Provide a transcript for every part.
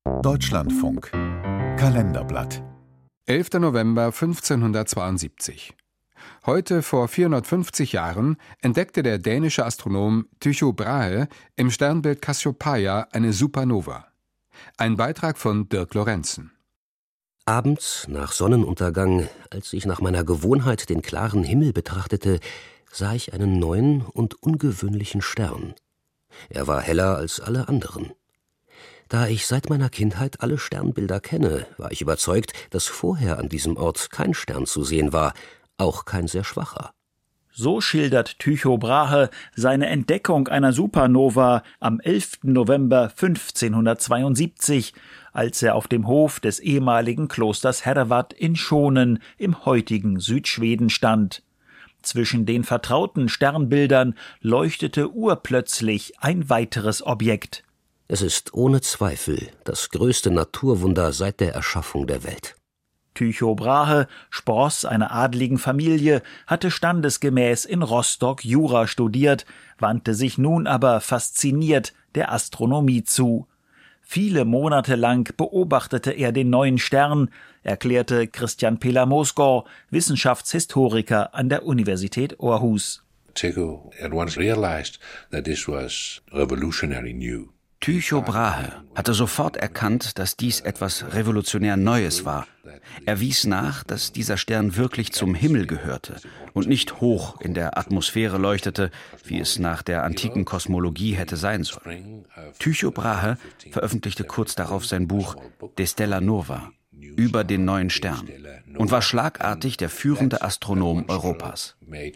Deutschlandfunk Kalenderblatt 11. November 1572. Heute vor 450 Jahren entdeckte der dänische Astronom Tycho Brahe im Sternbild Cassiopeia eine Supernova. Ein Beitrag von Dirk Lorenzen. Abends, nach Sonnenuntergang, als ich nach meiner Gewohnheit den klaren Himmel betrachtete, sah ich einen neuen und ungewöhnlichen Stern. Er war heller als alle anderen. Da ich seit meiner Kindheit alle Sternbilder kenne, war ich überzeugt, dass vorher an diesem Ort kein Stern zu sehen war, auch kein sehr schwacher. So schildert Tycho Brahe seine Entdeckung einer Supernova am 11. November 1572, als er auf dem Hof des ehemaligen Klosters Herrevad in Schonen im heutigen Südschweden stand. Zwischen den vertrauten Sternbildern leuchtete urplötzlich ein weiteres Objekt. Es ist ohne Zweifel das größte Naturwunder seit der Erschaffung der Welt. Tycho Brahe, Spross einer adligen Familie, hatte standesgemäß in Rostock Jura studiert, wandte sich nun aber fasziniert der Astronomie zu. Viele Monate lang beobachtete er den neuen Stern, erklärte Christian Pela-Mosgaard, Wissenschaftshistoriker an der Universität Aarhus. Tycho at once realized that this was revolutionary new. Tycho Brahe hatte sofort erkannt, dass dies etwas revolutionär Neues war. Er wies nach, dass dieser Stern wirklich zum Himmel gehörte und nicht hoch in der Atmosphäre leuchtete, wie es nach der antiken Kosmologie hätte sein sollen. Tycho Brahe veröffentlichte kurz darauf sein Buch De Stella Nova über den neuen Stern und war schlagartig der führende Astronom Europas.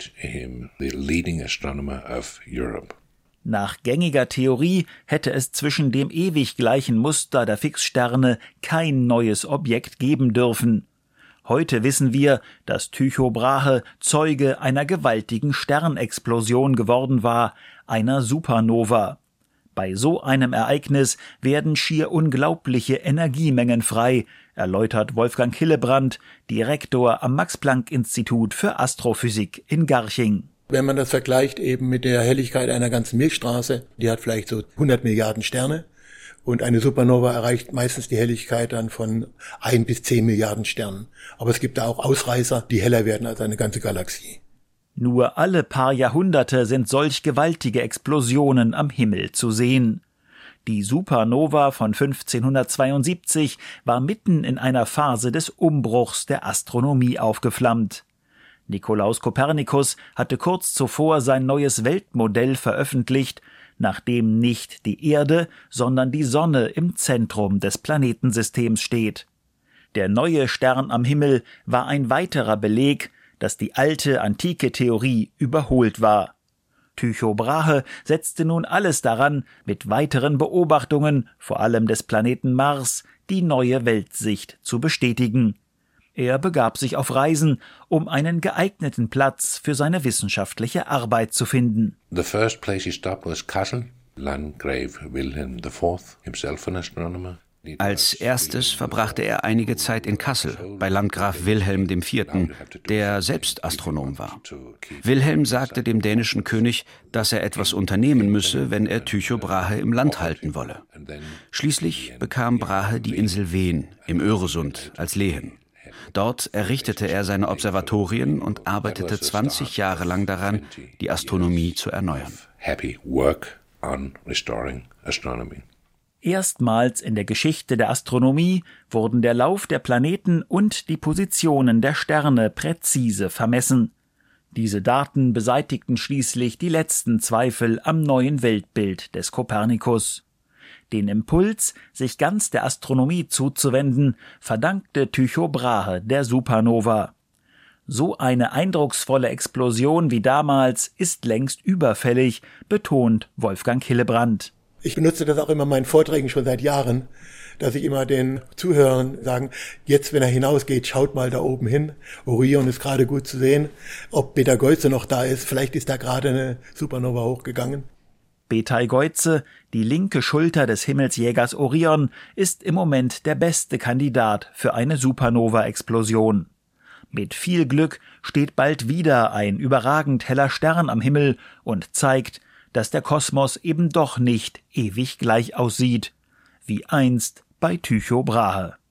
Nach gängiger Theorie hätte es zwischen dem ewig gleichen Muster der Fixsterne kein neues Objekt geben dürfen. Heute wissen wir, dass Tycho Brahe Zeuge einer gewaltigen Sternexplosion geworden war, einer Supernova. Bei so einem Ereignis werden schier unglaubliche Energiemengen frei, erläutert Wolfgang Hillebrand, Direktor am Max-Planck-Institut für Astrophysik in Garching. Wenn man das vergleicht eben mit der Helligkeit einer ganzen Milchstraße, die hat vielleicht so 100 Milliarden Sterne und eine Supernova erreicht meistens die Helligkeit dann von 1 bis 10 Milliarden Sternen. Aber es gibt da auch Ausreißer, die heller werden als eine ganze Galaxie. Nur alle paar Jahrhunderte sind solch gewaltige Explosionen am Himmel zu sehen. Die Supernova von 1572 war mitten in einer Phase des Umbruchs der Astronomie aufgeflammt. Nikolaus Kopernikus hatte kurz zuvor sein neues Weltmodell veröffentlicht, nachdem nicht die Erde, sondern die Sonne im Zentrum des Planetensystems steht. Der neue Stern am Himmel war ein weiterer Beleg, dass die alte antike Theorie überholt war. Tycho Brahe setzte nun alles daran, mit weiteren Beobachtungen, vor allem des Planeten Mars, die neue Weltsicht zu bestätigen. Er begab sich auf Reisen, um einen geeigneten Platz für seine wissenschaftliche Arbeit zu finden. The first place he stopped was Kassel. Landgrave Wilhelm IV, himself an astronomer. Als erstes verbrachte er einige Zeit in Kassel bei Landgraf Wilhelm IV., der selbst Astronom war. Wilhelm sagte dem dänischen König, dass er etwas unternehmen müsse, wenn er Tycho Brahe im Land halten wolle. Schließlich bekam Brahe die Insel Ven im Öresund als Lehen. Dort errichtete er seine Observatorien und arbeitete 20 Jahre lang daran, die Astronomie zu erneuern. Erstmals in der Geschichte der Astronomie wurden der Lauf der Planeten und die Positionen der Sterne präzise vermessen. Diese Daten beseitigten schließlich die letzten Zweifel am neuen Weltbild des Kopernikus. Den Impuls, sich ganz der Astronomie zuzuwenden, verdankte Tycho Brahe der Supernova. So eine eindrucksvolle Explosion wie damals ist längst überfällig, betont Wolfgang Hillebrand. Ich benutze das auch immer in meinen Vorträgen schon seit Jahren, dass ich immer den Zuhörern sagen, jetzt, wenn er hinausgeht, schaut mal da oben hin. Orion ist gerade gut zu sehen. Ob Betelgeuse noch da ist, vielleicht ist da gerade eine Supernova hochgegangen. Betelgeuse, die linke Schulter des Himmelsjägers Orion, ist im Moment der beste Kandidat für eine Supernova-Explosion. Mit viel Glück steht bald wieder ein überragend heller Stern am Himmel und zeigt, dass der Kosmos eben doch nicht ewig gleich aussieht, wie einst bei Tycho Brahe.